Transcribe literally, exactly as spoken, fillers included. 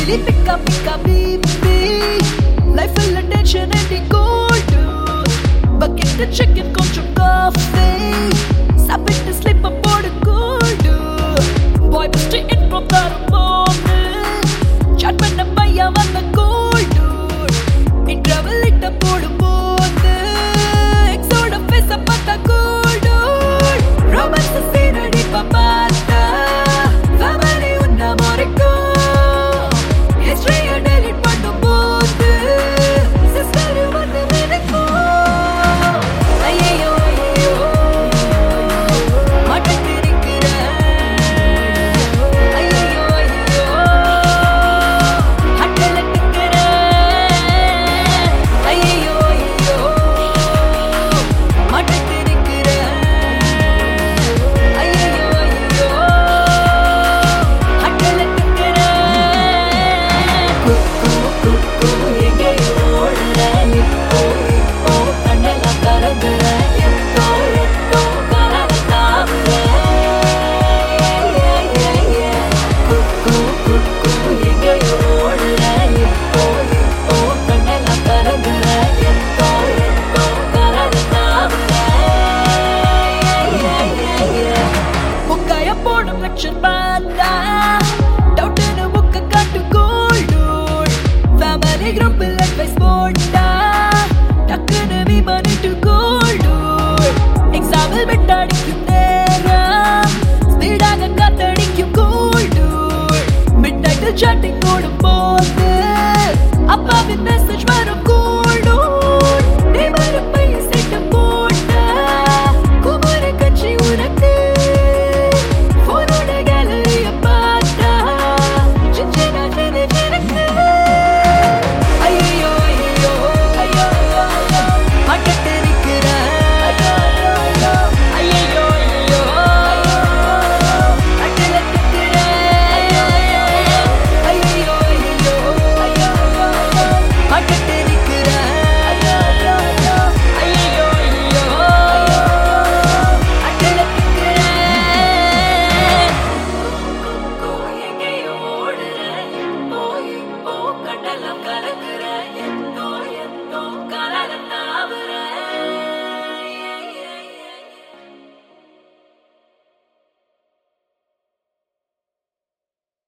Daily pick up, pick up, baby. Life full of tension and the cold. Bucket the chicken, கொஞ்சம் coffee. சாப்பிட்டு sleep போட cold. Boy best intro தரும்போது chat பண்ண பையன் வந்த cold. Interval இட்ட போடும்போது exoட face பார்த்தா cold. Romance scene அடிப்பா பார்த்தா family உன்ன மறைக்கும். History delete பண்ணும்போது sister வந்து நினைக்கும். ஐயோ ஐயோ மாட்டிருக்கிறேன். ஐயோ ஐயோ ஹட்டல டிக்கிறேன். ஐயோ ஐயோ மாட்டிருக்கிறேன். ஐயோ ஐயோ ஹட்டல டிக்கிறேன். குக்கு குக்கு எங்கேயோ ஓடுறேன். இப்போ இப்போ கண்ணெல்லாம் கலங்குறேன். எப்போ எப்போ கனவு தாவுறேன். குக்கு குக்கு எங்கேயோ ஓடுறேன். இப்போ இப்போ கண்ணெல்லாம் கலங்குறேன். எப்போ எப்போ கனவு தாவுறேன். முக்காய போடும் லட்சம் பார்த்தா டவுட்டுன்னு முக்க காட்டு கோல்டு. ஃபேமிலி குரூப்பில் அட்வைஸ் போட்டா டக்குன்னு விமானிட்டு கோல்டு. எக்ஸாம்பிள் விட்டடிக்கும் நேரம் ஸ்பீடாக காத்தடிக்கும் கோல்டு. மிட் நைட்டில் சாட்டிங் போடும் போது அப்பாவின் மெசேஜ் வரும் கோல்டு.